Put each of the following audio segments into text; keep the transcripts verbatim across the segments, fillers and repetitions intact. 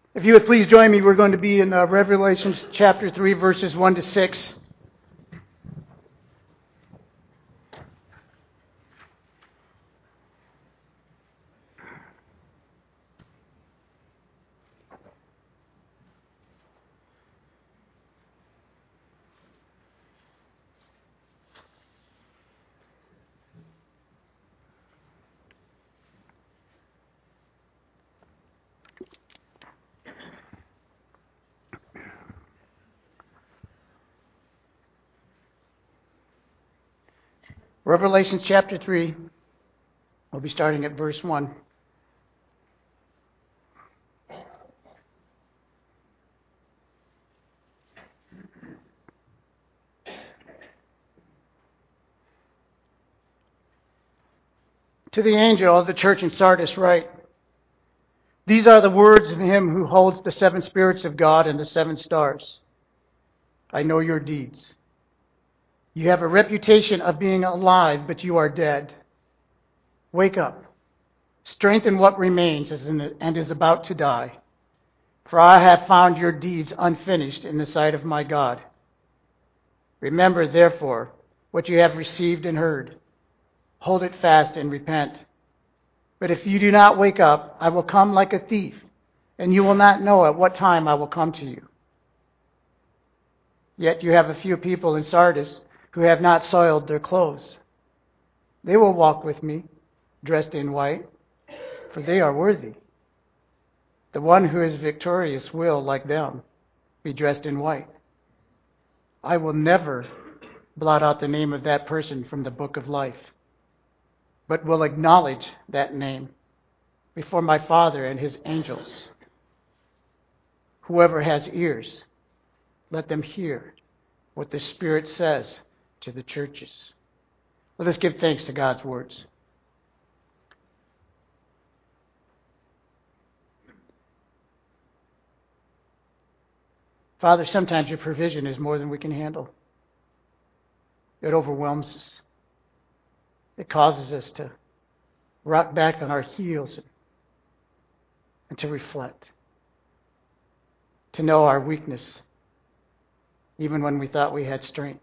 If you would please join me, we're going to be in uh, Revelation chapter three, verses one to six. Revelation chapter three, we'll be starting at verse one. To the angel of the church in Sardis write, "These are the words of him who holds the seven spirits of God and the seven stars. I know your deeds. You have a reputation of being alive, but you are dead. Wake up, strengthen what remains and is about to die. For I have found your deeds unfinished in the sight of my God. Remember, therefore, what you have received and heard. Hold it fast and repent. But if you do not wake up, I will come like a thief, and you will not know at what time I will come to you. Yet you have a few people in Sardis who have not soiled their clothes. They will walk with me, dressed in white, for they are worthy. The one who is victorious will, like them, be dressed in white. I will never blot out the name of that person from the book of life, but will acknowledge that name before my Father and his angels. Whoever has ears, let them hear what the Spirit says to the churches." Let us give thanks to God's words. Father, sometimes your provision is more than we can handle. It overwhelms us. It causes us to rock back on our heels and, and to reflect, to know our weakness, even when we thought we had strength.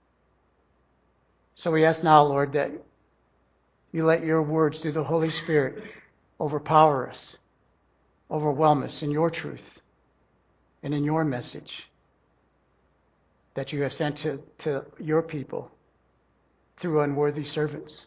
So we ask now, Lord, that you let your words through the Holy Spirit overpower us, overwhelm us in your truth and in your message that you have sent to, to your people through unworthy servants.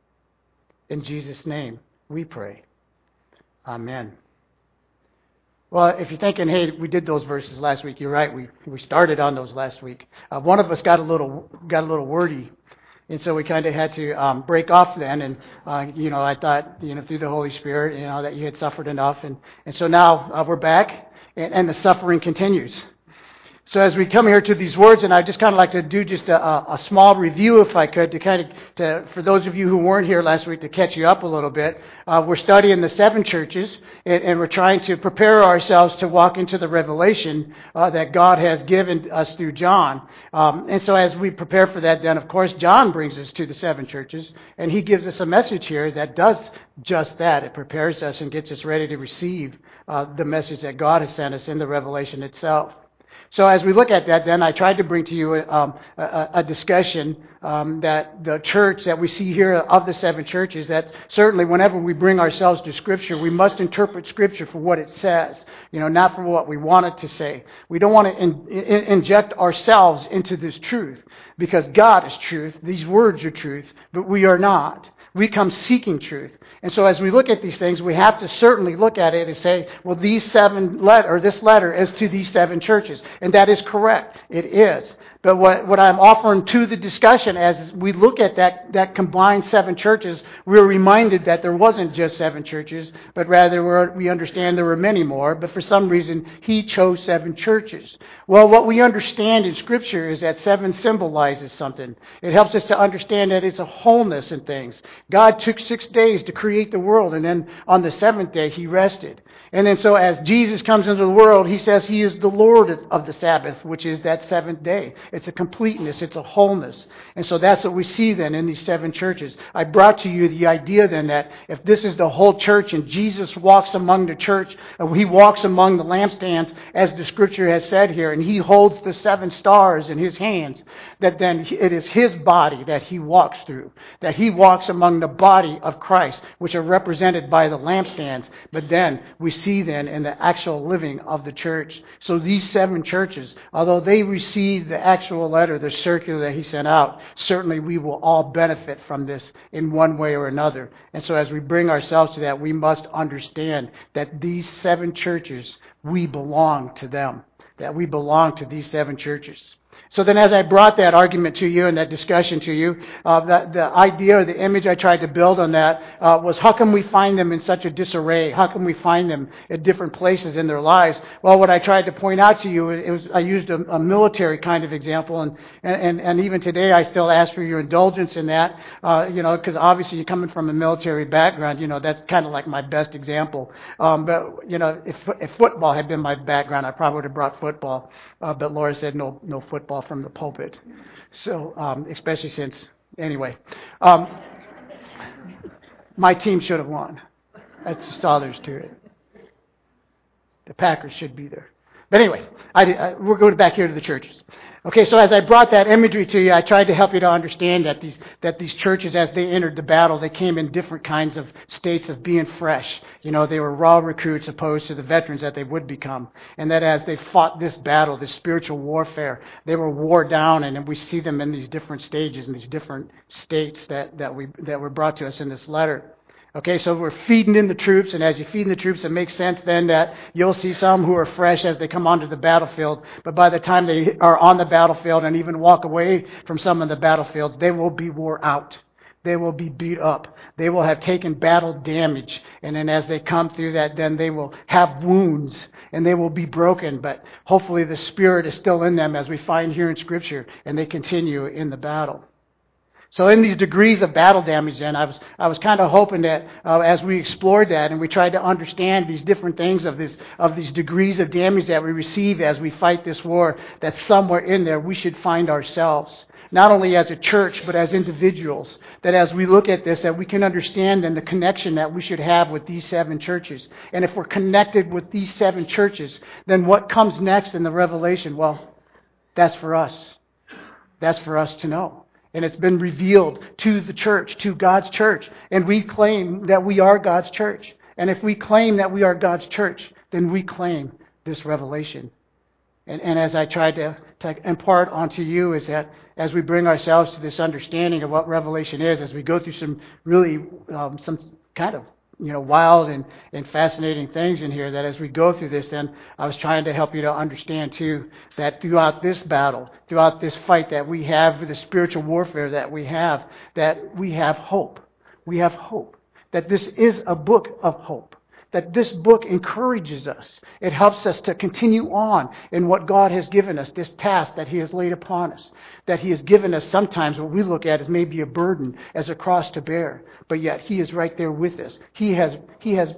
In Jesus' name we pray. Amen. Well, if you're thinking, hey, we did those verses last week, you're right. We we started on those last week. Uh, one of us got a little got a little wordy, and so we kind of had to um, break off then. And uh, you know, I thought, you know, through the Holy Spirit, you know, that you had suffered enough, and and so now uh, we're back, and, and the suffering continues. So as we come here to these words, and I just kind of like to do just a, a small review, if I could, to kind of, to, for those of you who weren't here last week, to catch you up a little bit. Uh, we're studying the seven churches, and, and we're trying to prepare ourselves to walk into the revelation uh, that God has given us through John. Um, and so as we prepare for that, then of course John brings us to the seven churches, and he gives us a message here that does just that. It prepares us and gets us ready to receive uh, the message that God has sent us in the revelation itself. So as we look at that, then I tried to bring to you um, a, a discussion um, that the church that we see here of the seven churches, that certainly whenever we bring ourselves to Scripture, we must interpret Scripture for what it says, you know, not for what we want it to say. We don't want to in, in, inject ourselves into this truth, because God is truth, these words are truth, but we are not. We come seeking truth. And so as we look at these things, we have to certainly look at it and say, well, these seven letter, or this letter is to these seven churches. And that is correct. It is. But what, what I'm offering to the discussion as we look at that, that combined seven churches, we're reminded that there wasn't just seven churches, but rather we're, we understand there were many more. But for some reason, he chose seven churches. Well, what we understand in Scripture is that seven symbolizes something. It helps us to understand that it's a wholeness in things. God took six days to create the world, and then on the seventh day, he rested. And then so as Jesus comes into the world, he says he is the Lord of the Sabbath, which is that seventh day. It's a completeness. It's a wholeness. And so that's what we see then in these seven churches. I brought to you the idea then that if this is the whole church and Jesus walks among the church, and he walks among the lampstands, as the scripture has said here, and he holds the seven stars in his hands, that then it is his body that he walks through, that he walks among the body of Christ, which are represented by the lampstands. But then we see then in the actual living of the church. So these seven churches, although they received the actual letter, the circular that he sent out, certainly we will all benefit from this in one way or another. And so as we bring ourselves to that, we must understand that these seven churches, we belong to them, that we belong to these seven churches. So then as I brought that argument to you and that discussion to you, uh, the, the idea or the image I tried to build on that uh, was how come we find them in such a disarray? How come we find them at different places in their lives? Well, what I tried to point out to you, it was I used a, a military kind of example, and, and, and even today I still ask for your indulgence in that, uh, you know, because obviously you're coming from a military background, you know, that's kind of like my best example. Um, but, you know, if, if football had been my background, I probably would have brought football. Uh, but Laura said no, no football from the pulpit. So, um, especially since, anyway, um, my team should have won. That's just all there's to it. The Packers should be there. But anyway, I, I, we're going back here to the churches. Okay, so as I brought that imagery to you, I tried to help you to understand that these that these churches, as they entered the battle, they came in different kinds of states of being fresh. You know, they were raw recruits opposed to the veterans that they would become. And that as they fought this battle, this spiritual warfare, they were wore down, and we see them in these different stages, in these different states that, that we that were brought to us in this letter. Okay, so we're feeding in the troops, and as you feed in the troops, it makes sense then that you'll see some who are fresh as they come onto the battlefield, but by the time they are on the battlefield and even walk away from some of the battlefields, they will be wore out. They will be beat up. They will have taken battle damage, and then as they come through that, then they will have wounds, and they will be broken, but hopefully the Spirit is still in them, as we find here in Scripture, and they continue in the battle. So in these degrees of battle damage then, I was I was kind of hoping that uh, as we explored that and we tried to understand these different things of this of these degrees of damage that we receive as we fight this war, that somewhere in there we should find ourselves. Not only as a church, but as individuals. That as we look at this, that we can understand then the connection that we should have with these seven churches. And if we're connected with these seven churches, then what comes next in the Revelation? Well, that's for us. That's for us to know. And it's been revealed to the church, to God's church. And we claim that we are God's church. And if we claim that we are God's church, then we claim this revelation. And, and as I tried to, to impart onto you is that as we bring ourselves to this understanding of what revelation is, as we go through some really, um, some kind of, you know, wild and, and fascinating things in here, that as we go through this, then I was trying to help you to understand too, that throughout this battle, throughout this fight that we have, the spiritual warfare that we have, that we have hope. We have hope. That this is a book of hope. That this book encourages us. It helps us to continue on in what God has given us, this task that He has laid upon us. That He has given us sometimes what we look at as maybe a burden, as a cross to bear. But yet He is right there with us. He has, He has,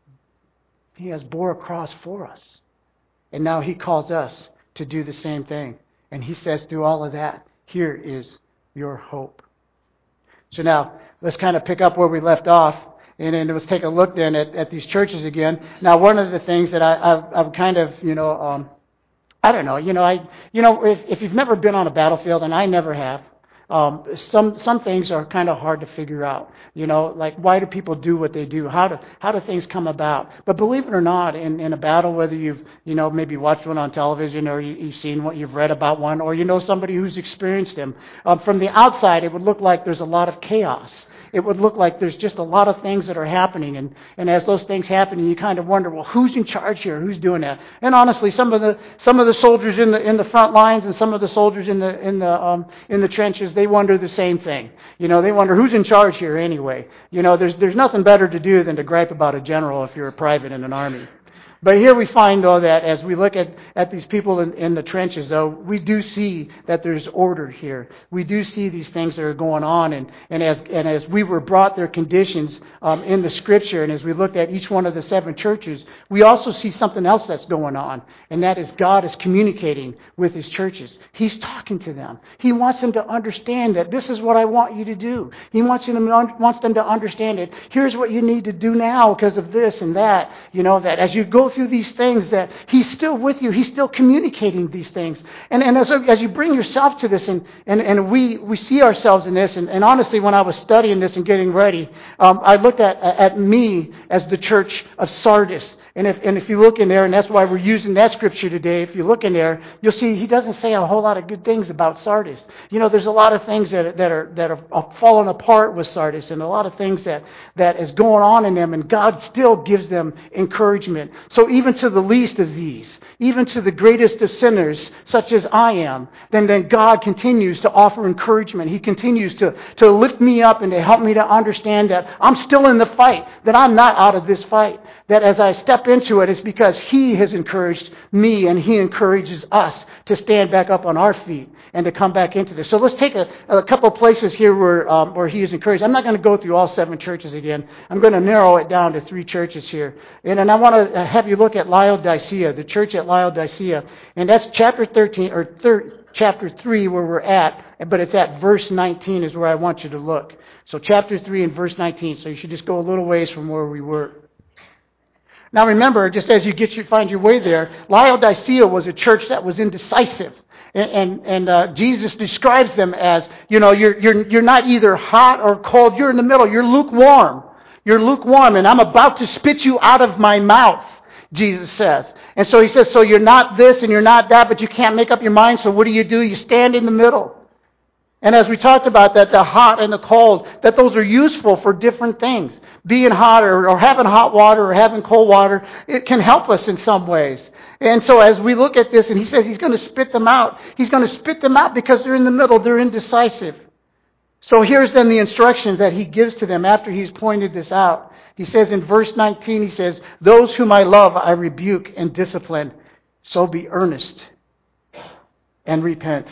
He has bore a cross for us. And now He calls us to do the same thing. And He says through all of that, here is your hope. So now, let's kind of pick up where we left off. And then let's take a look then at, at these churches again. Now, one of the things that I, I've, I've kind of, you know, um, I don't know, you know, I, you know, if, if you've never been on a battlefield, and I never have, um, some some things are kind of hard to figure out. You know, like why do people do what they do? How do how do things come about? But believe it or not, in, in a battle, whether you've you know maybe watched one on television or you, you've seen what you've read about one, or you know somebody who's experienced them, um, from the outside, it would look like there's a lot of chaos. It would look like there's just a lot of things that are happening. And, and as those things happen, you kind of wonder, well, who's in charge here? Who's doing that? And honestly, some of the some of the soldiers in the in the front lines and some of the soldiers in the in the um, in the trenches, they wonder the same thing. You know, they wonder who's in charge here anyway. You know, there's there's nothing better to do than to gripe about a general if you're a private in an army. But here we find, though, that as we look at, at these people in, in the trenches, though, we do see that there's order here. We do see these things that are going on. And, and, as, and as we were brought their conditions um, in the Scripture, and as we looked at each one of the seven churches, we also see something else that's going on. And that is God is communicating with His churches. He's talking to them. He wants them to understand that this is what I want you to do. He wants, you to, wants them to understand it. Here's what you need to do now because of this and that. You know, that as you go through these things, that He's still with you. He's still communicating these things. And, and as, as you bring yourself to this, and, and, and we, we see ourselves in this, and, and honestly, when I was studying this and getting ready, um, I looked at, at me as the church of Sardis. And if, and if you look in there, and that's why we're using that scripture today, if you look in there, you'll see he doesn't say a whole lot of good things about Sardis. You know, there's a lot of things that, that are that are falling apart with Sardis, and a lot of things that, that is going on in them, and God still gives them encouragement. So even to the least of these, even to the greatest of sinners, such as I am, then, then God continues to offer encouragement. He continues to, to lift me up and to help me to understand that I'm still in the fight, that I'm not out of this fight. That as I step into it, it's because He has encouraged me and He encourages us to stand back up on our feet and to come back into this. So let's take a, a couple of places here where um, where He is encouraged. I'm not going to go through all seven churches again. I'm going to narrow it down to three churches here. And, and I want to have you look at Laodicea, the church at Laodicea. And that's chapter thirteen, or thir- chapter three where we're at, but it's at verse nineteen is where I want you to look. So chapter three and verse nineteen. So you should just go a little ways from where we were. Now remember, just as you get your, find your way there, Laodicea was a church that was indecisive. And, and, and uh, Jesus describes them as, you know, you're, you're, you're not either hot or cold. You're in the middle. You're lukewarm. You're lukewarm, and I'm about to spit you out of my mouth, Jesus says. And so He says, so you're not this and you're not that, but you can't make up your mind. So what do you do? You stand in the middle. And as we talked about that, the hot and the cold, that those are useful for different things. Being hot or, or having hot water or having cold water, it can help us in some ways. And so as we look at this, and He says He's going to spit them out. He's going to spit them out because they're in the middle. They're indecisive. So here's then the instructions that He gives to them after He's pointed this out. He says in verse nineteen, He says, those whom I love, I rebuke and discipline. So be earnest and repent.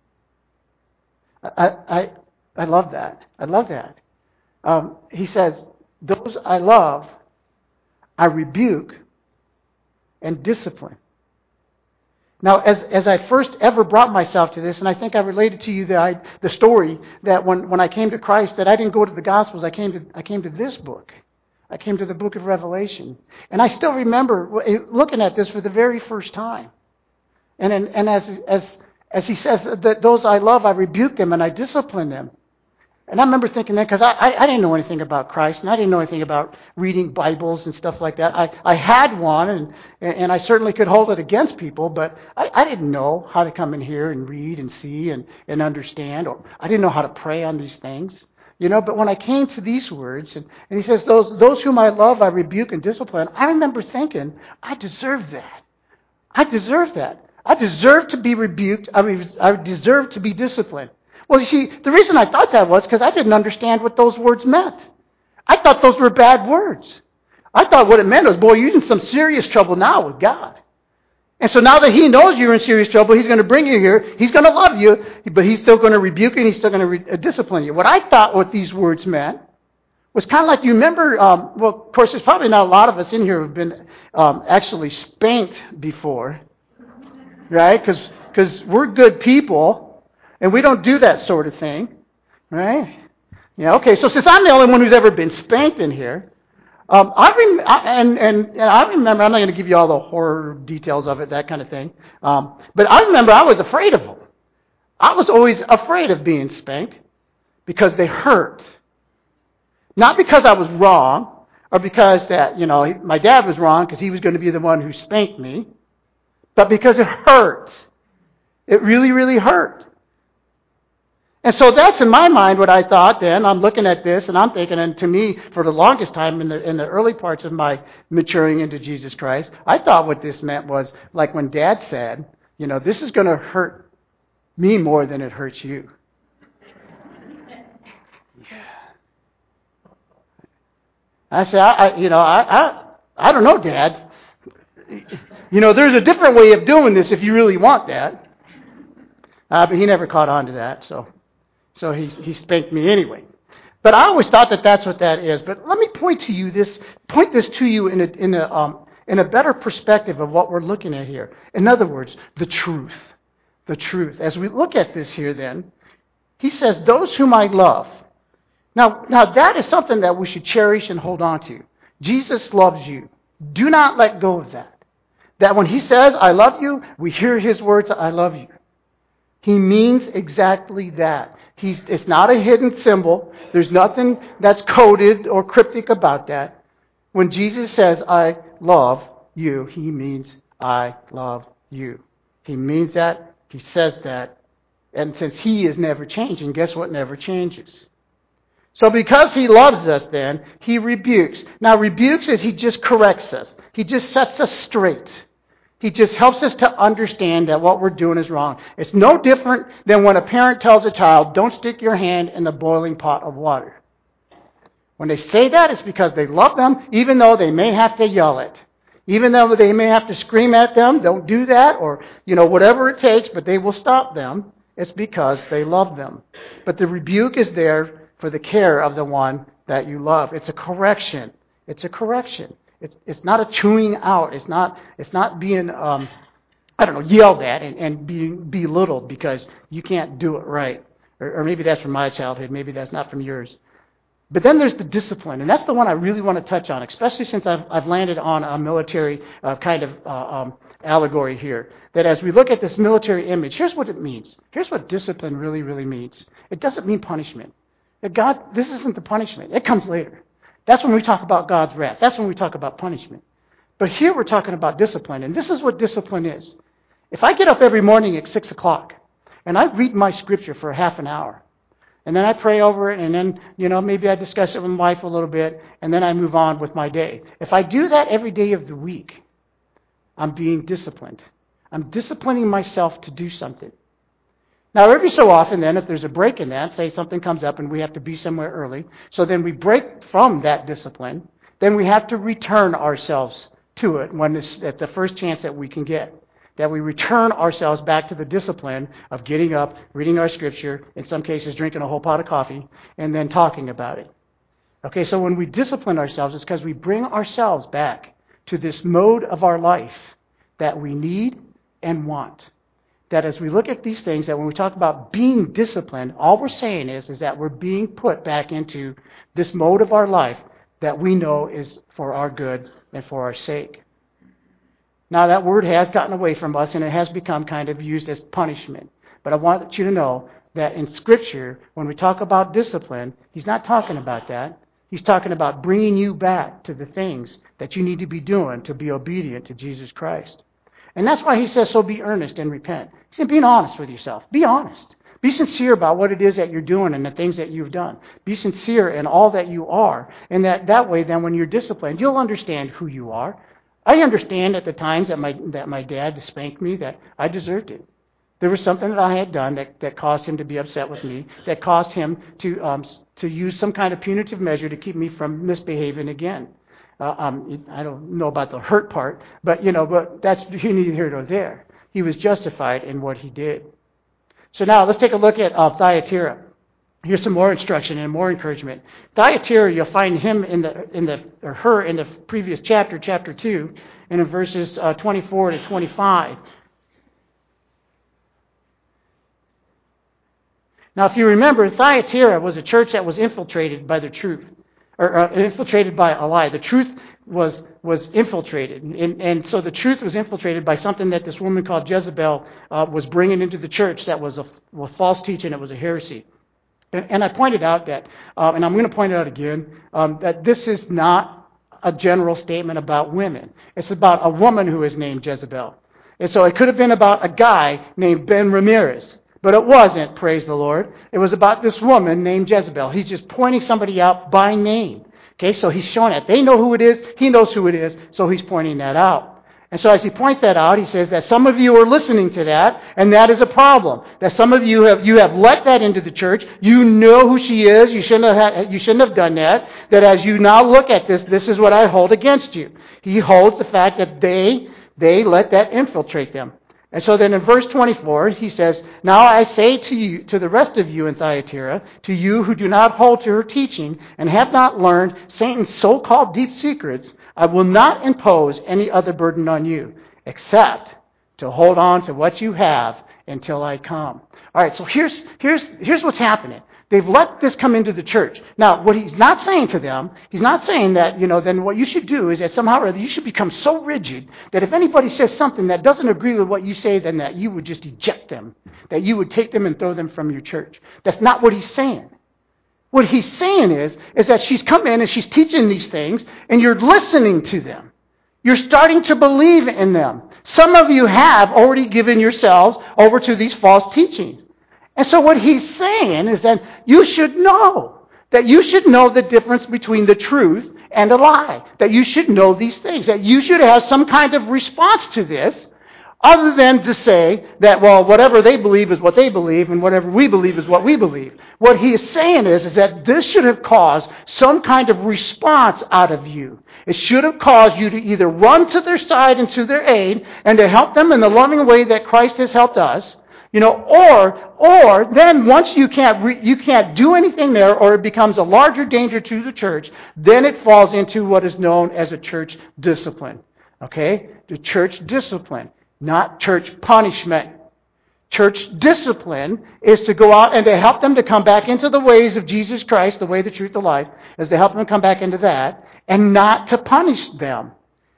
I, I I love that. I love that. Um, he says, those I love, I rebuke and discipline. Now, as as I first ever brought myself to this, and I think I related to you the, I, the story that when, when I came to Christ, that I didn't go to the Gospels, I came to I came to this book. I came to the book of Revelation. And I still remember looking at this for the very first time. And, and, and as as... As He says, that those I love, I rebuke them and I discipline them. And I remember thinking that because I, I, I didn't know anything about Christ and I didn't know anything about reading Bibles and stuff like that. I, I had one and, and I certainly could hold it against people, but I, I didn't know how to come in here and read and see and, and understand. Or I didn't know how to pray on these things. You know, but when I came to these words, and, and He says, those, those whom I love, I rebuke and discipline, I remember thinking, I deserve that. I deserve that. I deserve to be rebuked. I, mean, I deserve to be disciplined. Well, you see, the reason I thought that was because I didn't understand what those words meant. I thought those were bad words. I thought what it meant was, boy, you're in some serious trouble now with God. And so now that He knows you're in serious trouble, He's going to bring you here. He's going to love you, but He's still going to rebuke you and He's still going to re- discipline you. What I thought what these words meant was kind of like, you remember, um, well, of course, there's probably not a lot of us in here who have been um, actually spanked before. Right? Because because we're good people, and we don't do that sort of thing. Right? Yeah, okay, so since I'm the only one who's ever been spanked in here, um, I, rem- I and, and, and I remember, I'm not going to give you all the horror details of it, that kind of thing, um, but I remember I was afraid of them. I was always afraid of being spanked because they hurt. Not because I was wrong, or because that, you know, my dad was wrong because he was going to be the one who spanked me, but because it hurt. It really, really hurt. And so that's in my mind what I thought then. I'm looking at this and I'm thinking, and to me, for the longest time in the in the early parts of my maturing into Jesus Christ, I thought what this meant was like when Dad said, you know, this is going to hurt me more than it hurts you. Yeah. I said, I, I you know, I, I I don't know, Dad. you know, there's a different way of doing this if you really want that. Uh, but he never caught on to that, so so he he spanked me anyway. But I always thought that that's what that is. But let me point to you this, point this to you in a in a um, in a better perspective of what we're looking at here. In other words, the truth, the truth. As we look at this here, then he says, "Those whom I love." Now, now that is something that we should cherish and hold on to. Jesus loves you. Do not let go of that. That when he says, "I love you," we hear his words, "I love you." He means exactly that. He's, it's not a hidden symbol. There's nothing that's coded or cryptic about that. When Jesus says, "I love you," he means, "I love you." He means that. He says that. And since he is never changing, guess what never changes? So because he loves us then, he rebukes. Now rebukes is he just corrects us. He just sets us straight. He just helps us to understand that what we're doing is wrong. It's no different than when a parent tells a child, "Don't stick your hand in the boiling pot of water." When they say that, it's because they love them, even though they may have to yell it. Even though they may have to scream at them, "Don't do that," or, you know, whatever it takes, but they will stop them. It's because they love them. But the rebuke is there for the care of the one that you love. It's a correction. It's a correction. It's it's not a chewing out. It's not it's not being um, I don't know yelled at and, and being belittled because you can't do it right. Or, or maybe that's from my childhood. Maybe that's not from yours. But then there's the discipline, and that's the one I really want to touch on, especially since I've I've landed on a military uh, kind of uh, um, allegory here. That as we look at this military image, here's what it means. Here's what discipline really really means. It doesn't mean punishment. That God, this isn't the punishment. It comes later. That's when we talk about God's wrath. That's when we talk about punishment. But here we're talking about discipline, and this is what discipline is. If I get up every morning at six o'clock, and I read my scripture for half an hour, and then I pray over it, and then, you know, maybe I discuss it with my wife a little bit, and then I move on with my day. If I do that every day of the week, I'm being disciplined. I'm disciplining myself to do something. Now, every so often, then, if there's a break in that, say something comes up and we have to be somewhere early, so then we break from that discipline, then we have to return ourselves to it when it's at the first chance that we can get. That we return ourselves back to the discipline of getting up, reading our scripture, in some cases drinking a whole pot of coffee, and then talking about it. Okay, so when we discipline ourselves, it's because we bring ourselves back to this mode of our life that we need and want. That as we look at these things, that when we talk about being disciplined, all we're saying is, is that we're being put back into this mode of our life that we know is for our good and for our sake. Now that word has gotten away from us and it has become kind of used as punishment. But I want you to know that in Scripture, when we talk about discipline, he's not talking about that. He's talking about bringing you back to the things that you need to be doing to be obedient to Jesus Christ. And that's why he says, so be earnest and repent. He said, being honest with yourself. Be honest. Be sincere about what it is that you're doing and the things that you've done. Be sincere in all that you are. And that, that way, then, when you're disciplined, you'll understand who you are. I understand at the times that my that my dad spanked me that I deserved it. There was something that I had done that, that caused him to be upset with me, that caused him to um, to use some kind of punitive measure to keep me from misbehaving again. Uh, um, I don't know about the hurt part, but you know, but that's neither here nor there. He was justified in what he did. So now let's take a look at uh, Thyatira. Here's some more instruction and more encouragement. Thyatira, you'll find him in the in the or her in the previous chapter, chapter two, and in verses uh, twenty-four to twenty-five. Now, if you remember, Thyatira was a church that was infiltrated by the truth. Or uh, infiltrated by a lie. The truth was was infiltrated. And, and so the truth was infiltrated by something that this woman called Jezebel uh, was bringing into the church that was a, a false teaching, it was a heresy. And, and I pointed out that, um, and I'm going to point it out again, um, that this is not a general statement about women. It's about a woman who is named Jezebel. And so it could have been about a guy named Ben Ramirez. But it wasn't, praise the Lord. It was about this woman named Jezebel. He's just pointing somebody out by name. Okay, so he's showing it. They know who it is. He knows who it is. So he's pointing that out. And so as he points that out, he says that some of you are listening to that, and that is a problem. That some of you have you have let that into the church. You know who she is. You shouldn't have had, you shouldn't have done that. That as you now look at this, this is what I hold against you. He holds the fact that they they let that infiltrate them. And so then in verse twenty-four, he says, "Now I say to you, to the rest of you in Thyatira, to you who do not hold to her teaching and have not learned Satan's so-called deep secrets, I will not impose any other burden on you, except to hold on to what you have until I come." All right, so here's here's here's what's happening. They've let this come into the church. Now, what he's not saying to them, he's not saying that, you know, then what you should do is that somehow or other you should become so rigid that if anybody says something that doesn't agree with what you say, then that you would just eject them, that you would take them and throw them from your church. That's not what he's saying. What he's saying is, is that she's come in and she's teaching these things, and you're listening to them. You're starting to believe in them. Some of you have already given yourselves over to these false teachings. And so what he's saying is that you should know, that you should know the difference between the truth and a lie, that you should know these things, that you should have some kind of response to this, other than to say that, well, whatever they believe is what they believe, and whatever we believe is what we believe. What he is saying is, is that this should have caused some kind of response out of you. It should have caused you to either run to their side and to their aid, and to help them in the loving way that Christ has helped us, you know, or or then once you can't re, you can't do anything there, or it becomes a larger danger to the church, then it falls into what is known as a church discipline. Okay? The church discipline, not church punishment. Church discipline is to go out and to help them to come back into the ways of Jesus Christ, the way, the truth, the life, is to help them come back into that, and not to punish them.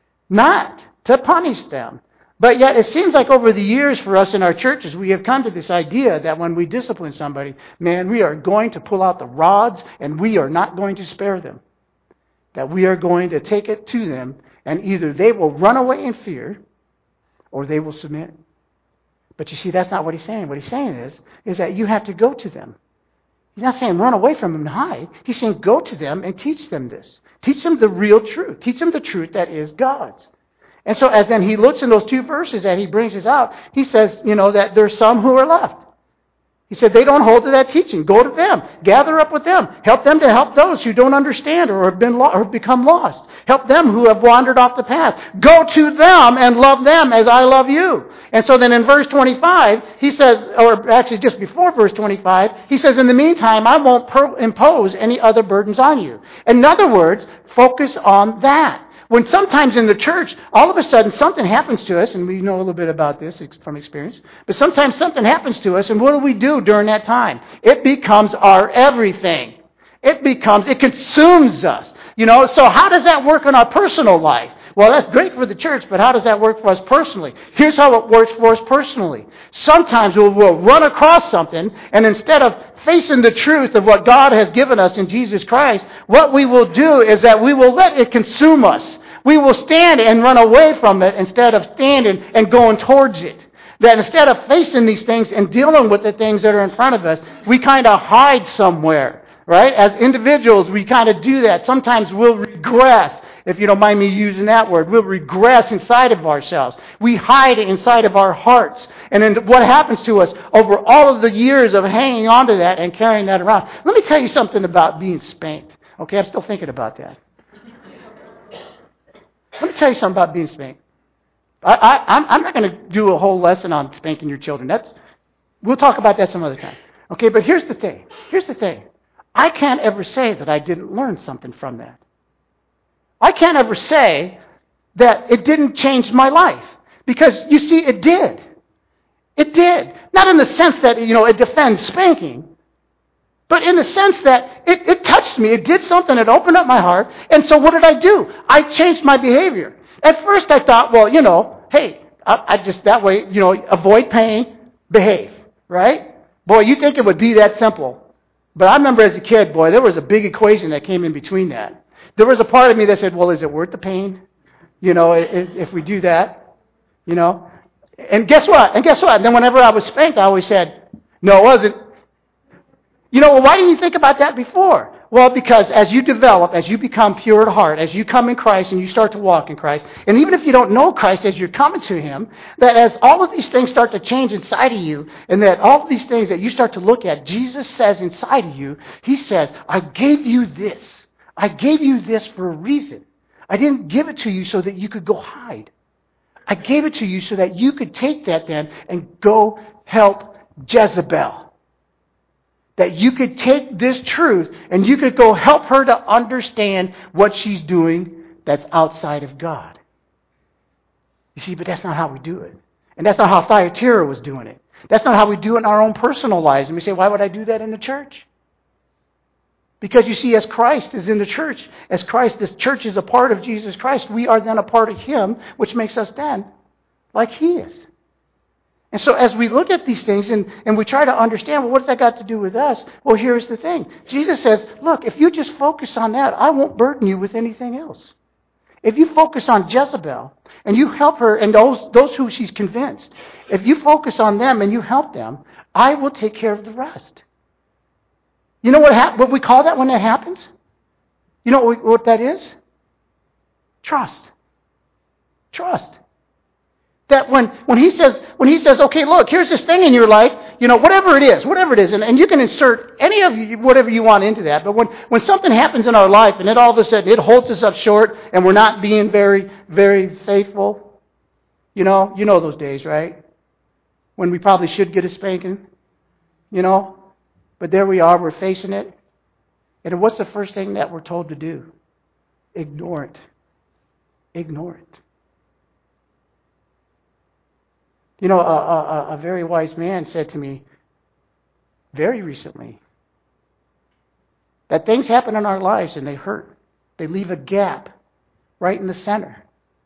Not to punish them. But yet it seems like over the years for us in our churches, we have come to this idea that when we discipline somebody, man, we are going to pull out the rods and we are not going to spare them. That we are going to take it to them, and either they will run away in fear or they will submit. But you see, that's not what he's saying. What he's saying is, is that you have to go to them. He's not saying run away from them and hide. He's saying go to them and teach them this. Teach them the real truth. Teach them the truth that is God's. And so as then he looks in those two verses that he brings us out, he says, you know, that there's some who are left. He said they don't hold to that teaching. Go to them. Gather up with them. Help them to help those who don't understand or have been lo- or become lost. Help them who have wandered off the path. Go to them and love them as I love you. And so then in verse twenty-five, he says, or actually just before verse twenty-five, he says, in the meantime, I won't per- impose any other burdens on you. In other words, focus on that. When sometimes in the church, all of a sudden something happens to us, and we know a little bit about this from experience, but sometimes something happens to us, and what do we do during that time? It becomes our everything. It becomes, it consumes us. You know, so how does that work in our personal life? Well, that's great for the church, but how does that work for us personally? Here's how it works for us personally. Sometimes we'll, we'll run across something, and instead of facing the truth of what God has given us in Jesus Christ, what we will do is that we will let it consume us. We will stand and run away from it instead of standing and going towards it. That instead of facing these things and dealing with the things that are in front of us, we kind of hide somewhere, right? As individuals, we kind of do that. Sometimes we'll regress. If you don't mind me using that word, we'll regress inside of ourselves. We hide inside of our hearts. And then what happens to us over all of the years of hanging on to that and carrying that around? Let me tell you something about being spanked. Okay, I'm still thinking about that. Let me tell you something about being spanked. I, I, I'm, I'm not going to do a whole lesson on spanking your children. That's, we'll talk about that some other time. Okay, but here's the thing. Here's the thing. I can't ever say that I didn't learn something from that. I can't ever say that it didn't change my life. Because, you see, it did. It did. Not in the sense that, you know, it defends spanking, but in the sense that it, it touched me. It did something. It opened up my heart. And so what did I do? I changed my behavior. At first I thought, well, you know, hey, I, I just that way, you know, avoid pain, behave, right? Boy, you think it would be that simple. But I remember as a kid, boy, there was a big equation that came in between that. There was a part of me that said, well, is it worth the pain? You know, if, if we do that, you know. And guess what? And guess what? And then whenever I was spanked, I always said, no, it wasn't. You know, well, why didn't you think about that before? Well, because as you develop, as you become pure at heart, as you come in Christ and you start to walk in Christ, and even if you don't know Christ as you're coming to Him, that as all of these things start to change inside of you, and that all of these things that you start to look at, Jesus says inside of you, He says, I gave you this. I gave you this for a reason. I didn't give it to you so that you could go hide. I gave it to you so that you could take that then and go help Jezebel. That you could take this truth and you could go help her to understand what she's doing that's outside of God. You see, but that's not how we do it. And that's not how Thyatira was doing it. That's not how we do it in our own personal lives. And we say, why would I do that in the church? Because you see, as Christ is in the church, as Christ, this church is a part of Jesus Christ, we are then a part of Him, which makes us then like He is. And so as we look at these things and, and we try to understand, well, what does that got to do with us? Well, here's the thing. Jesus says, look, if you just focus on that, I won't burden you with anything else. If you focus on Jezebel and you help her and those, those who she's convinced, if you focus on them and you help them, I will take care of the rest. You know what, hap- what we call that when that happens? You know what, we, what that is? Trust. Trust. That when, when he says, when he says, okay, look, here's this thing in your life, you know, whatever it is, whatever it is, and, and you can insert any of you, whatever you want into that, but when, when something happens in our life and it all of a sudden, it holds us up short and we're not being very, very faithful, you know, you know those days, right? When we probably should get a spanking, you know, but there we are, we're facing it. And what's the first thing that we're told to do? Ignore it. Ignore it. You know, a, a, a very wise man said to me very recently that things happen in our lives and they hurt. They leave a gap right in the center.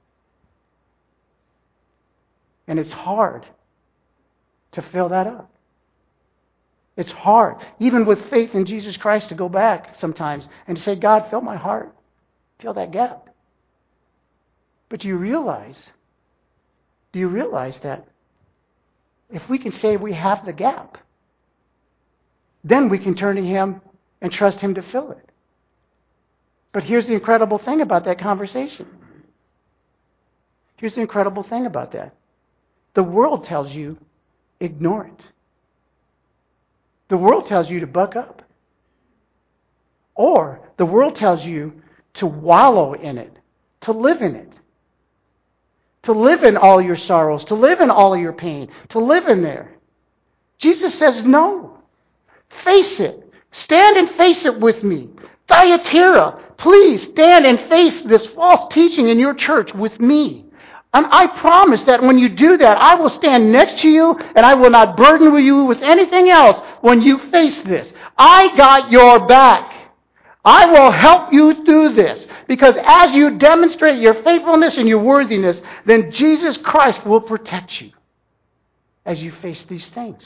And it's hard to fill that up. It's hard, even with faith in Jesus Christ, to go back sometimes and to say, God, fill my heart. Fill that gap. But you realize, do you realize that if we can say we have the gap, then we can turn to Him and trust Him to fill it. But here's the incredible thing about that conversation. Here's the incredible thing about that. The world tells you, ignore it. The world tells you to buck up. Or the world tells you to wallow in it, to live in it. To live in all your sorrows, to live in all of your pain, to live in there. Jesus says, no. Face it. Stand and face it with me. Thyatira, please stand and face this false teaching in your church with me. And I promise that when you do that, I will stand next to you and I will not burden you with anything else when you face this. I got your back. I will help you through this. Because as you demonstrate your faithfulness and your worthiness, then Jesus Christ will protect you as you face these things.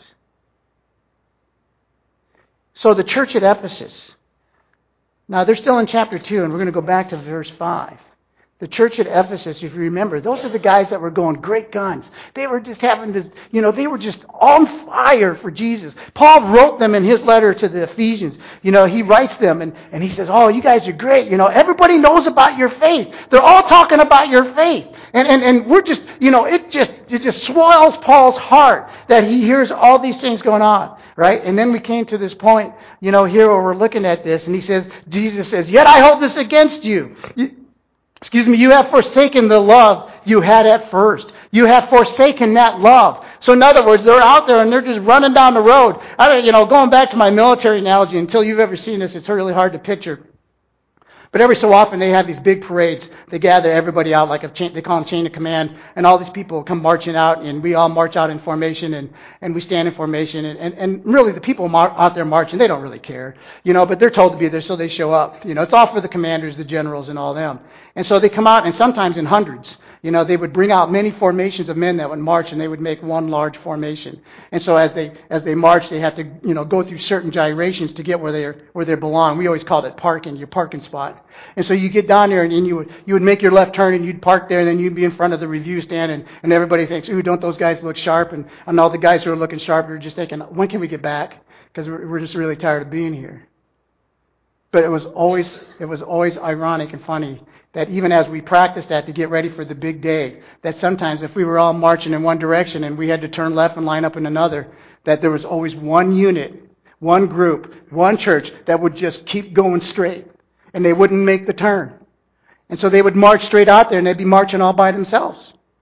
So the church at Ephesus. Now they're still in chapter two, and we're going to go back to verse five. The church at Ephesus, if you remember, those are the guys that were going great guns. They were just having this, you know, they were just on fire for Jesus. Paul wrote them in his letter to the Ephesians. You know, he writes them and, and he says, oh, you guys are great. You know, everybody knows about your faith. They're all talking about your faith. And, and, and we're just, you know, it just, it just swells Paul's heart that he hears all these things going on. Right? And then we came to this point, you know, here where we're looking at this. And he says, Jesus says, yet I hold this against you. you Excuse me, you have forsaken the love you had at first. You have forsaken that love. So in other words, they're out there and they're just running down the road. I don't, you know, going back to my military analogy, until you've ever seen this, it's really hard to picture. But every so often they have these big parades. They gather everybody out like a chain, they call them chain of command, and all these people come marching out, and we all march out in formation, and, and we stand in formation, and, and, and really the people mar- out there marching, they don't really care, you know, but they're told to be there, so they show up. You know, it's all for the commanders, the generals, and all them. And so they come out, and sometimes in hundreds. You know, they would bring out many formations of men that would march, and they would make one large formation. And so as they as they march, they have to, you know, go through certain gyrations to get where they where they belong. We always called it parking, your parking spot. And so you get down there, and, and you would you would make your left turn, and you'd park there, and then you'd be in front of the review stand, and, and everybody thinks, ooh, don't those guys look sharp? And, and all the guys who are looking sharp are just thinking, when can we get back? Because we're, we're just really tired of being here. But it was always it was always ironic and funny that even as we practiced that to get ready for the big day, that sometimes if we were all marching in one direction and we had to turn left and line up in another, that there was always one unit, one group, one church that would just keep going straight, and they wouldn't make the turn. And so they would march straight out there, and they'd be marching all by themselves.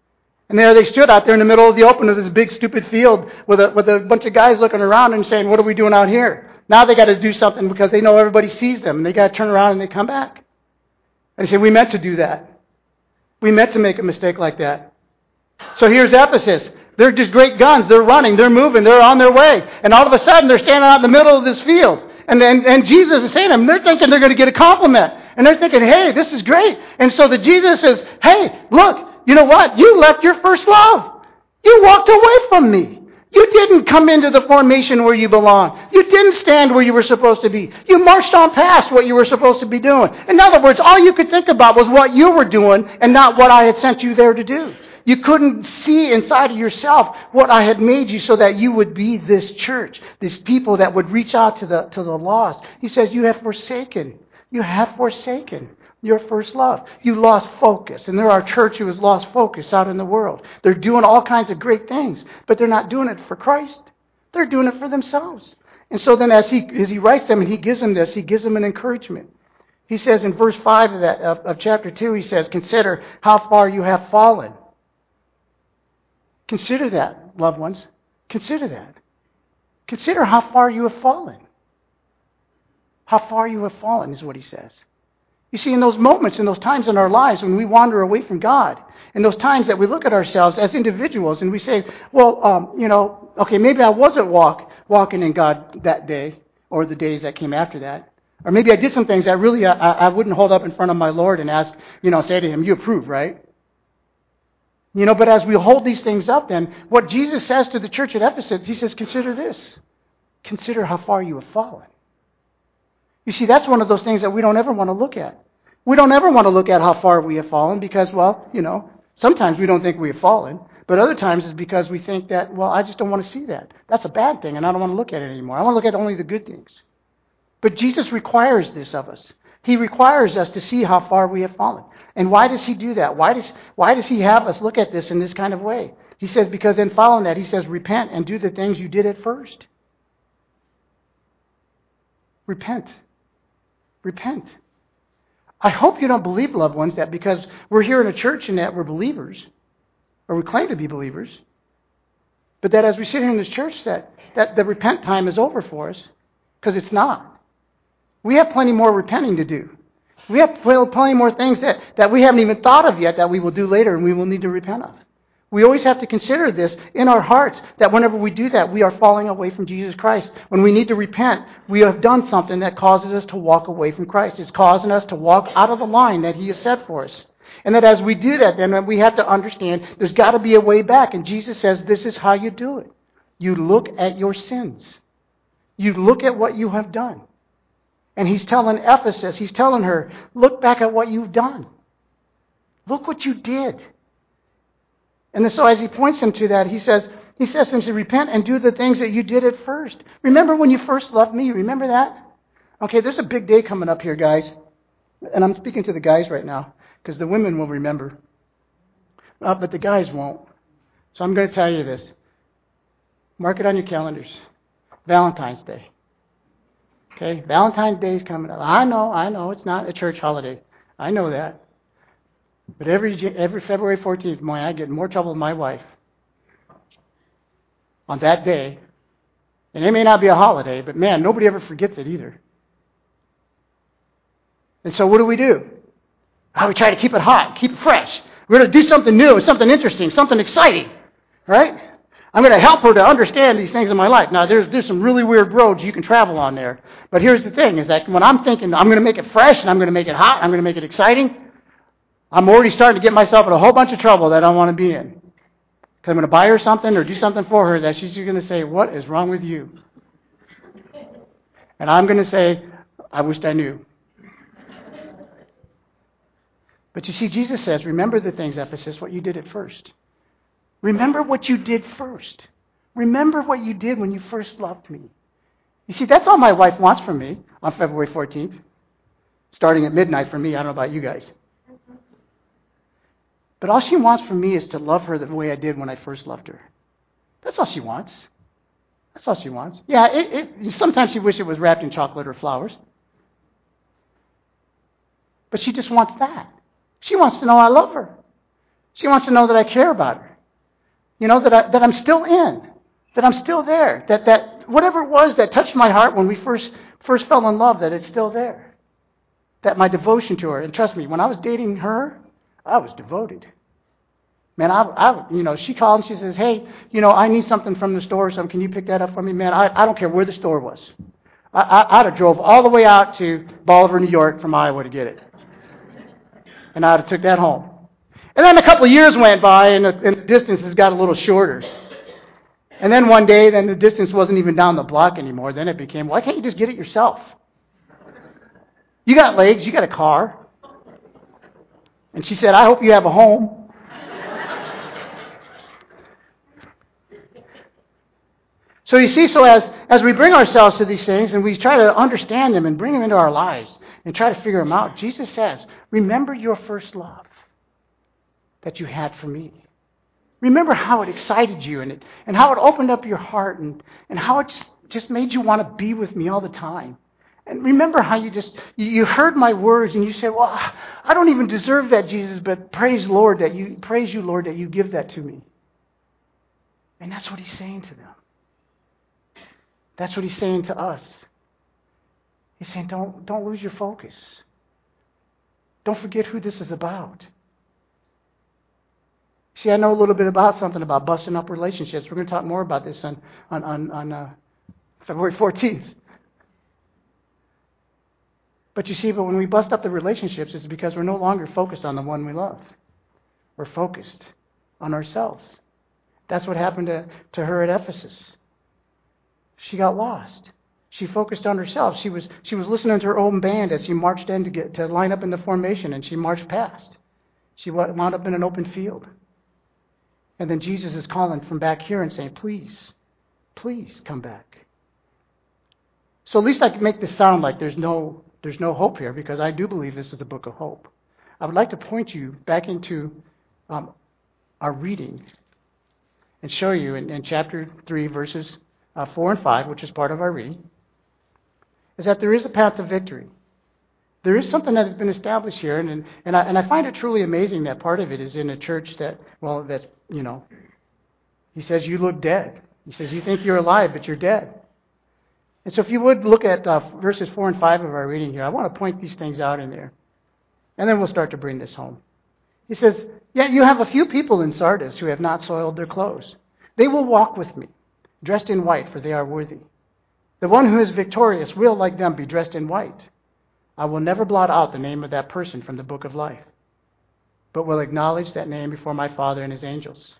And there they stood out there in the middle of the open of this big stupid field with a, with a bunch of guys looking around and saying, what are we doing out here? Now they got to do something because they know everybody sees them. And they got to turn around and they come back. And they say, we meant to do that. We meant to make a mistake like that. So here's Ephesus. They're just great guns. They're running. They're moving. They're on their way. And all of a sudden, they're standing out in the middle of this field. And, and, and Jesus is saying to them, they're thinking they're going to get a compliment. And they're thinking, hey, this is great. And so the Jesus says, hey, look, you know what? You left your first love. You walked away from me. You didn't come into the formation where you belong. You didn't stand where you were supposed to be. You marched on past what you were supposed to be doing. In other words, all you could think about was what you were doing and not what I had sent you there to do. You couldn't see inside of yourself what I had made you so that you would be this church, these people that would reach out to the to the lost. He says, you have forsaken. You have forsaken your first love. You lost focus. And there are church who has lost focus out in the world. They're doing all kinds of great things, but they're not doing it for Christ. They're doing it for themselves. And so then as he as he writes them and he gives them this, he gives them an encouragement. He says in verse five of that of, of chapter two, he says, consider how far you have fallen. Consider that, loved ones. Consider that. Consider how far you have fallen. How far you have fallen is what he says. You see, in those moments, in those times in our lives when we wander away from God, in those times that we look at ourselves as individuals and we say, well, um, you know, okay, maybe I wasn't walk, walking in God that day or the days that came after that. Or maybe I did some things that really I, I wouldn't hold up in front of my Lord and ask, you know, say to him, you approve, right? You know, but as we hold these things up then, what Jesus says to the church at Ephesus, he says, consider this. Consider how far you have fallen. You see, that's one of those things that we don't ever want to look at. We don't ever want to look at how far we have fallen because, well, you know, sometimes we don't think we have fallen, but other times it's because we think that, well, I just don't want to see that. That's a bad thing, and I don't want to look at it anymore. I want to look at only the good things. But Jesus requires this of us. He requires us to see how far we have fallen. And why does he do that? Why does, why does he have us look at this in this kind of way? He says, because in following that, he says, repent and do the things you did at first. Repent. Repent. I hope you don't believe, loved ones, that because we're here in a church and that we're believers, or we claim to be believers, but that as we sit here in this church, that, that the repent time is over for us, because it's not. We have plenty more repenting to do. We have plenty more things that, that we haven't even thought of yet that we will do later and we will need to repent of. We always have to consider this in our hearts, that whenever we do that, we are falling away from Jesus Christ. When we need to repent, we have done something that causes us to walk away from Christ. It's causing us to walk out of the line that he has set for us. And that as we do that, then we have to understand there's got to be a way back. And Jesus says this is how you do it. You look at your sins. You look at what you have done. And he's telling Ephesus, he's telling her, look back at what you've done. Look what you did. And so as he points them to that, he says, he says to them, repent and do the things that you did at first. Remember when you first loved me? Remember that? Okay, there's a big day coming up here, guys. And I'm speaking to the guys right now, because the women will remember. Uh, but the guys won't. So I'm going to tell you this. Mark it on your calendars. Valentine's Day. Okay, Valentine's Day is coming up. I know, I know, it's not a church holiday. I know that. But every every February fourteenth, boy, I get in more trouble with my wife on that day. And it may not be a holiday, but man, nobody ever forgets it either. And so what do we do? How we try to keep it hot, keep it fresh. We're going to do something new, something interesting, something exciting, right? I'm going to help her to understand these things in my life. Now, there's there's some really weird roads you can travel on there. But here's the thing, is that when I'm thinking I'm going to make it fresh and I'm going to make it hot, I'm going to make it exciting, I'm already starting to get myself in a whole bunch of trouble that I don't want to be in. Because I'm going to buy her something or do something for her that she's going to say, what is wrong with you? And I'm going to say, I wished I knew. But you see, Jesus says, remember the things, Ephesus, what you did at first. Remember what you did first. Remember what you did when you first loved me. You see, that's all my wife wants from me on February fourteenth. Starting at midnight for me. I don't know about you guys. But all she wants from me is to love her the way I did when I first loved her. That's all she wants. That's all she wants. Yeah, it, it, sometimes she wishes it was wrapped in chocolate or flowers. But she just wants that. She wants to know I love her. She wants to know that I care about her. You know, that, I, that I'm still in, that I'm still there, that, that whatever it was that touched my heart when we first, first fell in love, that it's still there. That my devotion to her, and trust me, when I was dating her, I was devoted. Man, I, I, you know, she called and she says, hey, you know, I need something from the store or something. Can you pick that up for me? Man, I, I don't care where the store was. I, I, I'd have drove all the way out to Bolivar, New York from Iowa to get it. And I'd have took that home. And then a couple of years went by and the, and the distances got a little shorter. And then one day, then the distance wasn't even down the block anymore. Then it became, why can't you just get it yourself? You got legs, you got a car. And she said, I hope you have a home. So you see, so as, as we bring ourselves to these things and we try to understand them and bring them into our lives and try to figure them out, Jesus says, remember your first love that you had for me. Remember how it excited you and, it, and how it opened up your heart and, and how it just, just made you want to be with me all the time. And remember how you just, you, you heard my words and you said, well, I don't even deserve that, Jesus, but praise Lord that you, praise you, Lord, that you give that to me. And that's what he's saying to them. That's what he's saying to us. He's saying, don't, don't lose your focus. Don't forget who this is about. See, I know a little bit about something about busting up relationships. We're going to talk more about this on, on, on, on uh, February fourteenth. But you see, but when we bust up the relationships, it's because we're no longer focused on the one we love. We're focused on ourselves. That's what happened to, to her at Ephesus. She got lost. She focused on herself. She was she was listening to her own band as she marched in to get to line up in the formation, and she marched past. She wound up in an open field. And then Jesus is calling from back here and saying, please, please come back. So at least I can make this sound like there's no there's no hope here, because I do believe this is a book of hope. I would like to point you back into um, our reading and show you in, in chapter three, verses Uh, four and five, which is part of our reading, is that there is a path of victory. There is something that has been established here, and and, and, I, and I find it truly amazing that part of it is in a church that, well, that, you know, he says you look dead. He says you think you're alive, but you're dead. And so if you would look at uh, verses four and five of our reading here, I want to point these things out in there. And then we'll start to bring this home. He says, yet you have a few people in Sardis who have not soiled their clothes. They will walk with me, dressed in white, for they are worthy. The one who is victorious will, like them, be dressed in white. I will never blot out the name of that person from the book of life, but will acknowledge that name before my Father and his angels.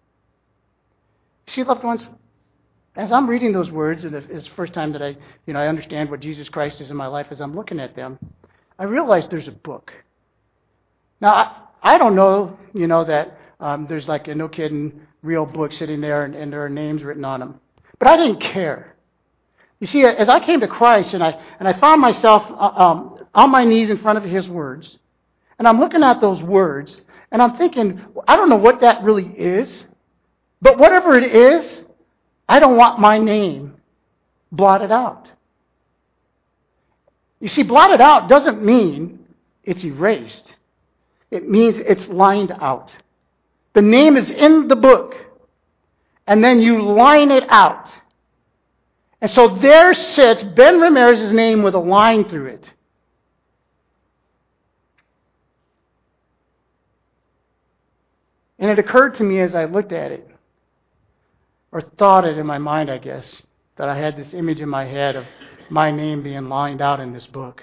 See, loved ones, as I'm reading those words, and it's the first time that I, you know, I understand what Jesus Christ is in my life as I'm looking at them, I realize there's a book. Now, I, I don't know, you know, that um, there's like a no kidding real book sitting there and, and there are names written on them. But I didn't care. You see, as I came to Christ and I and I found myself um, on my knees in front of his words, and I'm looking at those words, and I'm thinking, I don't know what that really is, but whatever it is, I don't want my name blotted out. You see, blotted out doesn't mean it's erased. It means it's lined out. The name is in the book, and then you line it out. And so there sits Ben Ramirez's name with a line through it. And it occurred to me as I looked at it, or thought it in my mind, I guess, that I had this image in my head of my name being lined out in this book.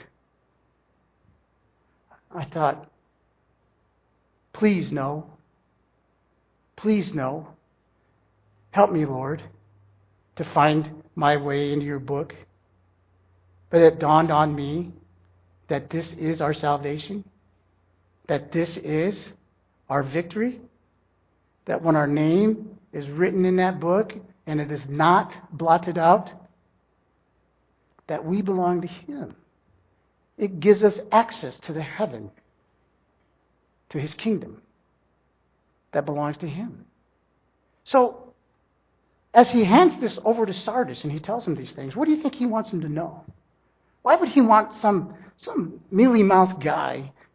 I thought, please no. Please no. Help me, Lord, to find my way into your book. But it dawned on me that this is our salvation, that this is our victory, that when our name is written in that book and it is not blotted out, that we belong to him. It gives us access to the heaven, to his kingdom that belongs to him. So, as he hands this over to Sardis and he tells him these things, what do you think he wants him to know? Why would he want some some mealy-mouthed guy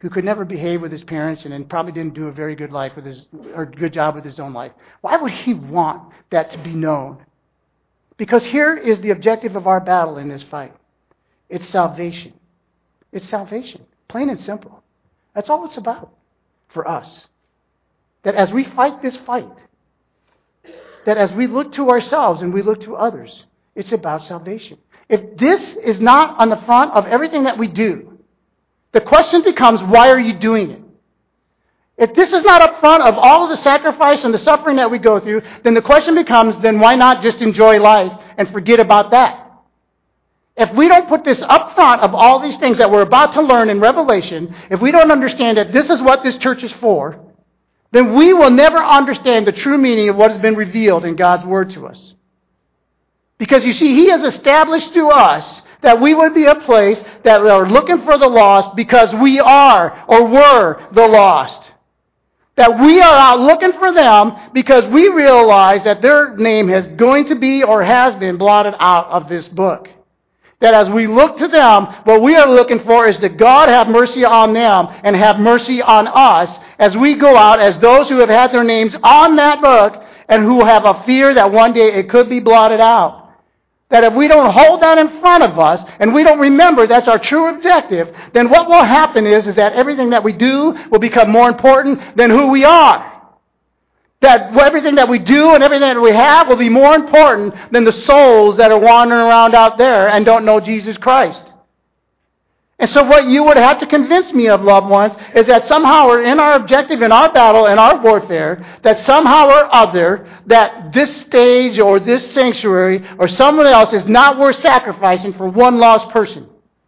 who could never behave with his parents and then probably didn't do a very good life with his or good job with his own life. Why would he want that to be known? Because here is the objective of our battle in this fight. It's salvation. It's salvation. Plain and simple. That's all it's about for us. That as we fight this fight, that as we look to ourselves and we look to others, it's about salvation. If this is not on the front of everything that we do, the question becomes, why are you doing it? If this is not up front of all of the sacrifice and the suffering that we go through, then the question becomes, then why not just enjoy life and forget about that? If we don't put this up front of all these things that we're about to learn in Revelation, if we don't understand that this is what this church is for, then we will never understand the true meaning of what has been revealed in God's Word to us. Because you see, He has established to us that we would be a place that are looking for the lost because we are or were the lost. That we are out looking for them because we realize that their name is going to be or has been blotted out of this book. That as we look to them, what we are looking for is that God have mercy on them and have mercy on us as we go out as those who have had their names on that book and who have a fear that one day it could be blotted out. That if we don't hold that in front of us and we don't remember that's our true objective, then what will happen is, is that everything that we do will become more important than who we are. That everything that we do and everything that we have will be more important than the souls that are wandering around out there and don't know Jesus Christ. And so what you would have to convince me of, loved ones, is that somehow or in our objective, in our battle, in our warfare, that somehow or other, that this stage or this sanctuary or someone else is not worth sacrificing for one lost person.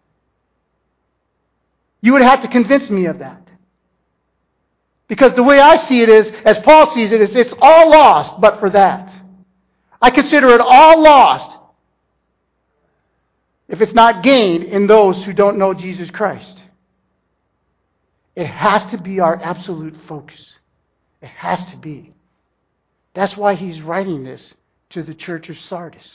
You would have to convince me of that. Because the way I see it is, as Paul sees it, is it's all lost but for that. I consider it all lost if it's not gained in those who don't know Jesus Christ. It has to be our absolute focus. It has to be. That's why he's writing this to the church of Sardis.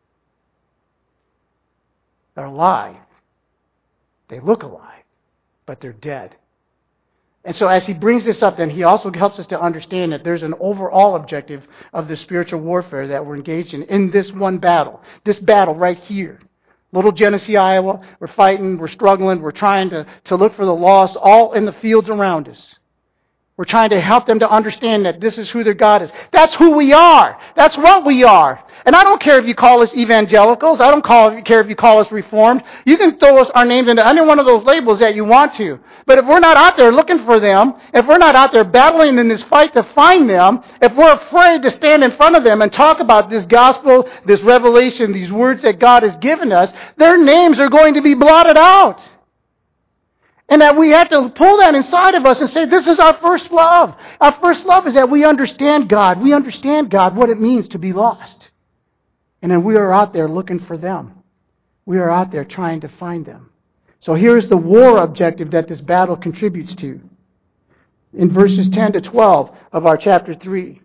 They're alive. They look alive, but they're dead. And so as he brings this up, then he also helps us to understand that there's an overall objective of the spiritual warfare that we're engaged in, in this one battle. This battle right here. Little Genesee, Iowa, we're fighting, we're struggling, we're trying to, to look for the lost all in the fields around us. We're trying to help them to understand that this is who their God is. That's who we are. That's what we are. And I don't care if you call us evangelicals. I don't call, care if you call us reformed. You can throw us our names into any one of those labels that you want to. But if we're not out there looking for them, if we're not out there battling in this fight to find them, if we're afraid to stand in front of them and talk about this gospel, this revelation, these words that God has given us, their names are going to be blotted out. And that we have to pull that inside of us and say, this is our first love. Our first love is that we understand God. We understand God, what it means to be lost. And then we are out there looking for them. We are out there trying to find them. So here's the war objective that this battle contributes to. In verses ten to twelve of our chapter three.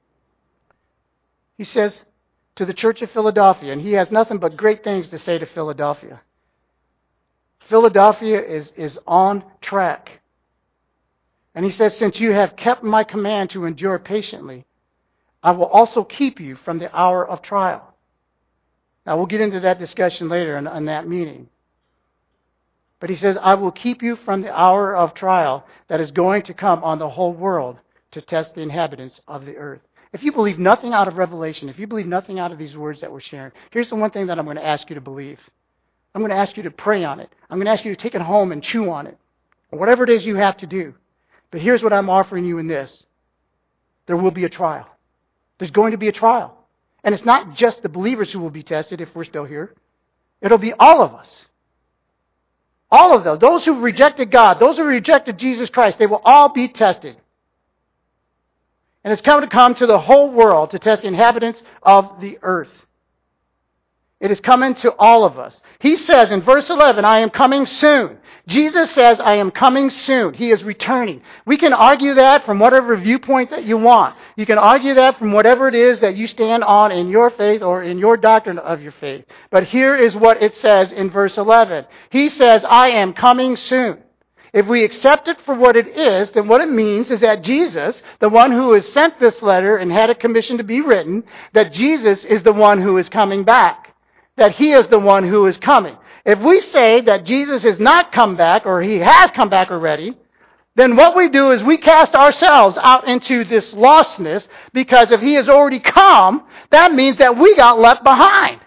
He says to the church of Philadelphia, and he has nothing but great things to say to Philadelphia. Philadelphia is, is on track. And he says, since you have kept my command to endure patiently, I will also keep you from the hour of trial. Now, we'll get into that discussion later in, in that meeting. But he says, I will keep you from the hour of trial that is going to come on the whole world to test the inhabitants of the earth. If you believe nothing out of Revelation, if you believe nothing out of these words that we're sharing, here's the one thing that I'm going to ask you to believe. I'm going to ask you to pray on it. I'm going to ask you to take it home and chew on it. Or whatever it is you have to do. But here's what I'm offering you in this. There will be a trial. There's going to be a trial. And it's not just the believers who will be tested if we're still here. It'll be all of us. All of those. Those who rejected God, those who rejected Jesus Christ, they will all be tested. And it's come to come to the whole world to test the inhabitants of the earth. It is coming to all of us. He says in verse eleven, I am coming soon. Jesus says, I am coming soon. He is returning. We can argue that from whatever viewpoint that you want. You can argue that from whatever it is that you stand on in your faith or in your doctrine of your faith. But here is what it says in verse eleven. He says, I am coming soon. If we accept it for what it is, then what it means is that Jesus, the one who has sent this letter and had it commissioned to be written, that Jesus is the one who is coming back. That He is the one who is coming. If we say that Jesus has not come back, or He has come back already, then what we do is we cast ourselves out into this lostness, because if He has already come, that means that we got left behind.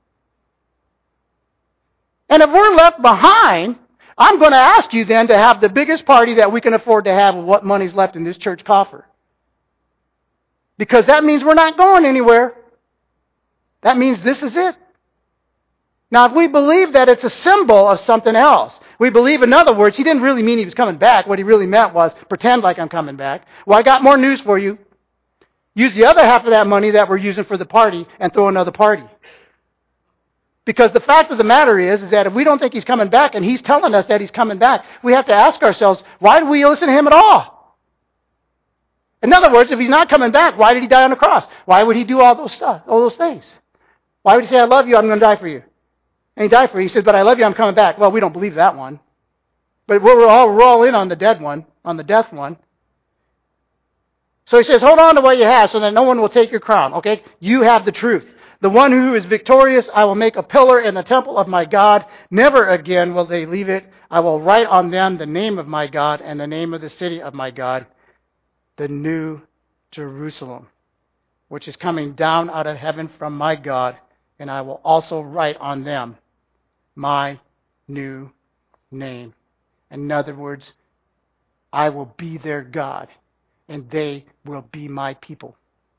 And if we're left behind, I'm going to ask you then to have the biggest party that we can afford to have with what money's left in this church coffer. Because that means we're not going anywhere. That means this is it. Now, if we believe that it's a symbol of something else, we believe, in other words, He didn't really mean He was coming back. What He really meant was, pretend like I'm coming back. Well, I got more news for you. Use the other half of that money that we're using for the party and throw another party. Because the fact of the matter is, is that if we don't think He's coming back and He's telling us that He's coming back, we have to ask ourselves, why do we listen to Him at all? In other words, if He's not coming back, why did He die on the cross? Why would He do all those stuff, all those things? Why would He say, I love you, I'm going to die for you? And He died for you. He said, but I love you, I'm coming back. Well, we don't believe that one. But we're all, we're all in on the dead one, on the death one. So He says, hold on to what you have so that no one will take your crown. Okay? You have the truth. The one who is victorious, I will make a pillar in the temple of my God. Never again will they leave it. I will write on them the name of my God and the name of the city of my God, the New Jerusalem, which is coming down out of heaven from my God. And I will also write on them my new name. In other words, I will be their God, and they will be my people.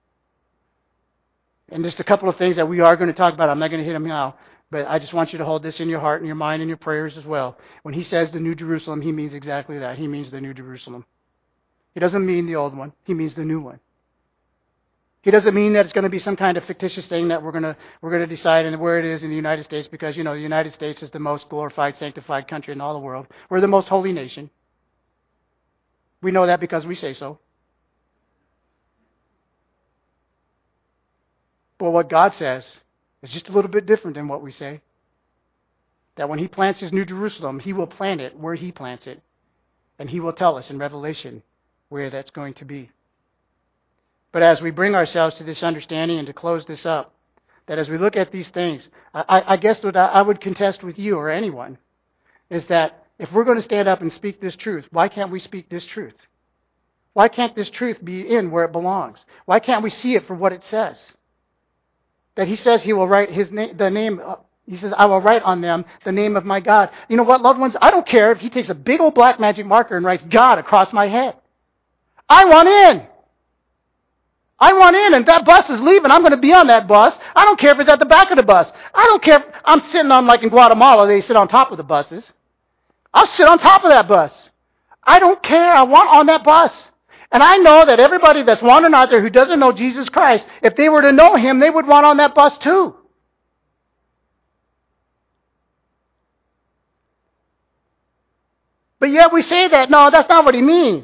And just a couple of things that we are going to talk about. I'm not going to hit them now, but I just want you to hold this in your heart and your mind and your prayers as well. When He says the New Jerusalem, He means exactly that. He means the New Jerusalem. He doesn't mean the old one. He means the new one. He doesn't mean that it's going to be some kind of fictitious thing that we're going to we're going to decide and where it is in the United States, because, you know, the United States is the most glorified, sanctified country in all the world. We're the most holy nation. We know that because we say so. But what God says is just a little bit different than what we say. That when He plants His New Jerusalem, He will plant it where He plants it. And He will tell us in Revelation where that's going to be. But as we bring ourselves to this understanding and to close this up, that as we look at these things, I, I guess what I would contest with you or anyone is that if we're going to stand up and speak this truth, why can't we speak this truth? Why can't this truth be in where it belongs? Why can't we see it for what it says? That He says He will write His name, the name, He says, I will write on them the name of my God. You know what, loved ones? I don't care if He takes a big old black magic marker and writes God across my head. I want in. I want in, and if that bus is leaving, I'm going to be on that bus. I don't care if it's at the back of the bus. I don't care if I'm sitting on, like in Guatemala, they sit on top of the buses. I'll sit on top of that bus. I don't care. I want on that bus. And I know that everybody that's wandering out there who doesn't know Jesus Christ, if they were to know Him, they would want on that bus too. But yet we say that, no, that's not what He means.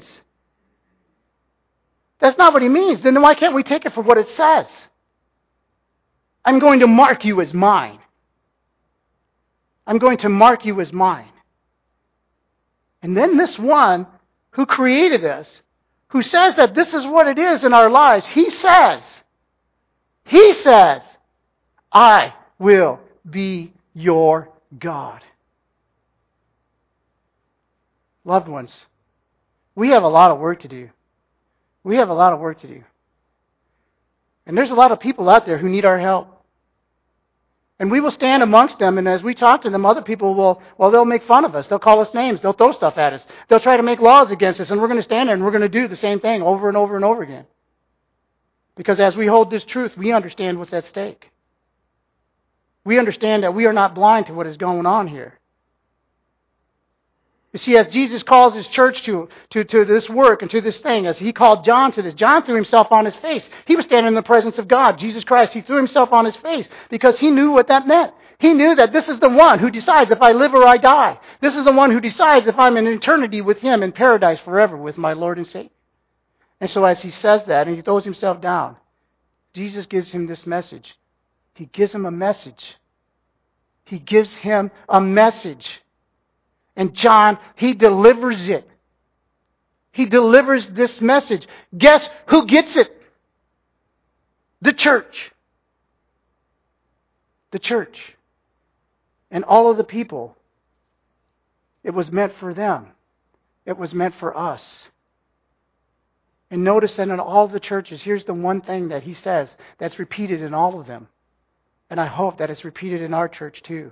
That's not what He means. Then why can't we take it for what it says? I'm going to mark you as mine. I'm going to mark you as mine. And then this one who created us, who says that this is what it is in our lives, He says, He says, I will be your God. Loved ones, we have a lot of work to do. We have a lot of work to do. And there's a lot of people out there who need our help. And we will stand amongst them, and as we talk to them, other people will, well, they'll make fun of us. They'll call us names. They'll throw stuff at us. They'll try to make laws against us, and we're going to stand there and we're going to do the same thing over and over and over again. Because as we hold this truth, we understand what's at stake. We understand that we are not blind to what is going on here. You see, as Jesus calls His church to, to, to this work and to this thing, as He called John to this, John threw himself on his face. He was standing in the presence of God, Jesus Christ. He threw himself on his face because he knew what that meant. He knew that this is the one who decides if I live or I die. This is the one who decides if I'm in eternity with Him in paradise forever with my Lord and Savior. And so as he says that and he throws himself down, Jesus gives him this message. He gives him a message. He gives him a message. And John, he delivers it. He delivers this message. Guess who gets it? The church. The church. And all of the people. It was meant for them. It was meant for us. And notice that in all the churches, here's the one thing that he says that's repeated in all of them. And I hope that it's repeated in our church too.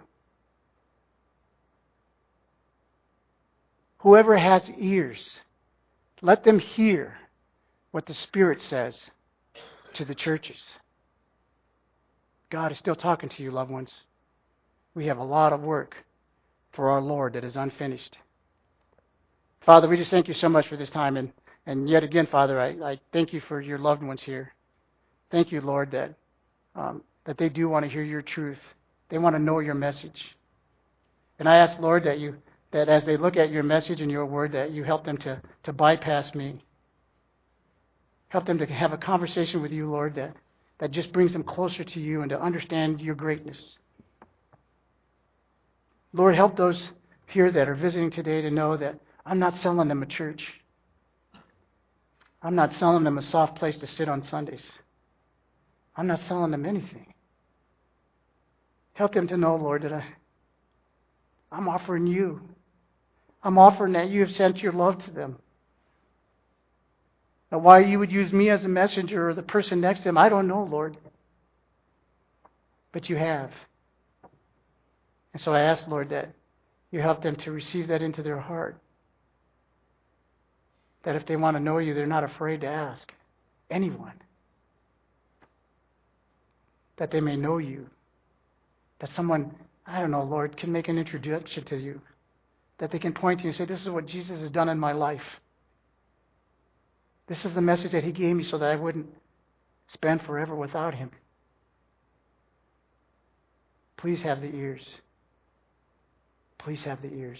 Whoever has ears, let them hear what the Spirit says to the churches. God is still talking to you, loved ones. We have a lot of work for our Lord that is unfinished. Father, we just thank you so much for this time. And, and yet again, Father, I, I thank you for your loved ones here. Thank you, Lord, that um, that they do want to hear your truth. They want to know your message. And I ask, Lord, that you that as they look at your message and your word, that you help them to, to bypass me. Help them to have a conversation with you, Lord, that, that just brings them closer to you and to understand your greatness. Lord, help those here that are visiting today to know that I'm not selling them a church. I'm not selling them a soft place to sit on Sundays. I'm not selling them anything. Help them to know, Lord, that I, I'm offering you. I'm offering that you have sent your love to them. Now, why you would use me as a messenger or the person next to them, I don't know, Lord. But you have. And so I ask, Lord, that you help them to receive that into their heart. That if they want to know you, they're not afraid to ask anyone. That they may know you. That someone, I don't know, Lord, can make an introduction to you. That they can point to you and say, this is what Jesus has done in my life. This is the message that he gave me so that I wouldn't spend forever without him. Please have the ears. Please have the ears.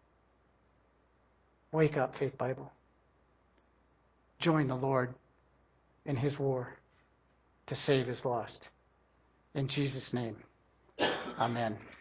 Wake up, Faith Bible. Join the Lord in his war to save his lost. In Jesus' name, amen.